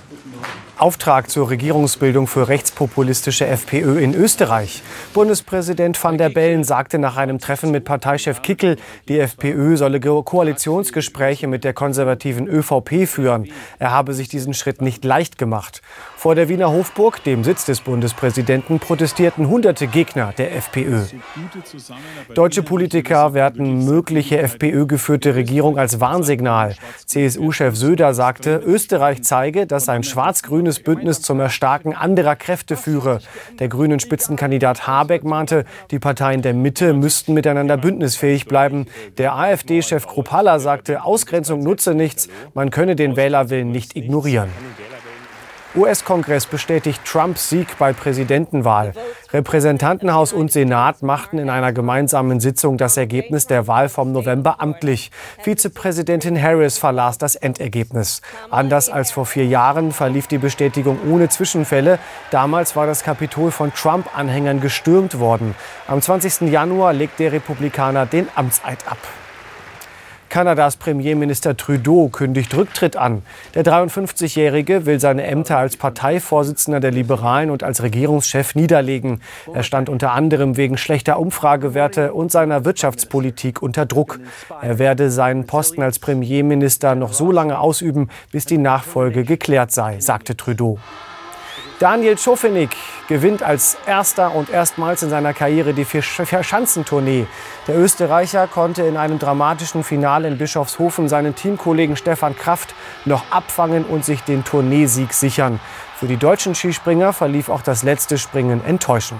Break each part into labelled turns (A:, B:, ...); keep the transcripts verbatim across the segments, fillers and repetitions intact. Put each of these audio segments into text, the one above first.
A: Auftrag zur Regierungsbildung für rechtspopulistische FPÖ in Österreich. Bundespräsident Van der Bellen sagte nach einem Treffen mit Parteichef Kickl, die FPÖ solle Koalitionsgespräche mit der konservativen ÖVP führen. Er habe sich diesen Schritt nicht leicht gemacht. Vor der Wiener Hofburg, dem Sitz des Bundespräsidenten, protestierten hunderte Gegner der FPÖ. Deutsche Politiker werten mögliche FPÖ-geführte Regierung als Warnsignal. C S U-Chef Söder sagte, Österreich zeige, dass ein schwarz-grünes Bündnis zum Erstarken anderer Kräfte führe. Der grünen Spitzenkandidat Habeck mahnte, die Parteien der Mitte müssten miteinander bündnisfähig bleiben. Der AfD-Chef Kruppalla sagte, Ausgrenzung nutze nichts, man könne den Wählerwillen nicht ignorieren. U S-Kongress bestätigt Trumps Sieg bei Präsidentenwahl. Repräsentantenhaus und Senat machten in einer gemeinsamen Sitzung das Ergebnis der Wahl vom November amtlich. Vizepräsidentin Harris verlas das Endergebnis. Anders als vor vier Jahren verlief die Bestätigung ohne Zwischenfälle. Damals war das Kapitol von Trump-Anhängern gestürmt worden. Am zwanzigsten Januar legt der Republikaner den Amtseid ab. Kanadas Premierminister Trudeau kündigt Rücktritt an. Der dreiundfünfzigjährige will seine Ämter als Parteivorsitzender der Liberalen und als Regierungschef niederlegen. Er stand unter anderem wegen schlechter Umfragewerte und seiner Wirtschaftspolitik unter Druck. Er werde seinen Posten als Premierminister noch so lange ausüben, bis die Nachfolge geklärt sei, sagte Trudeau. Daniel Schofenig gewinnt als erster und erstmals in seiner Karriere die Vier-Schanzentournee. Der Österreicher konnte in einem dramatischen Finale in Bischofshofen seinen Teamkollegen Stefan Kraft noch abfangen und sich den Tourneesieg sichern. Für die deutschen Skispringer verlief auch das letzte Springen enttäuschend.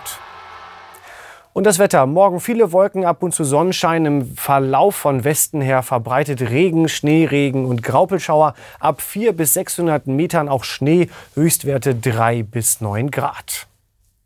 A: Und das Wetter. Morgen viele Wolken, ab und zu Sonnenschein. Im Verlauf von Westen her verbreitet Regen, Schneeregen und Graupelschauer. Ab vierhundert bis sechshundert Metern auch Schnee. Höchstwerte drei bis neun Grad.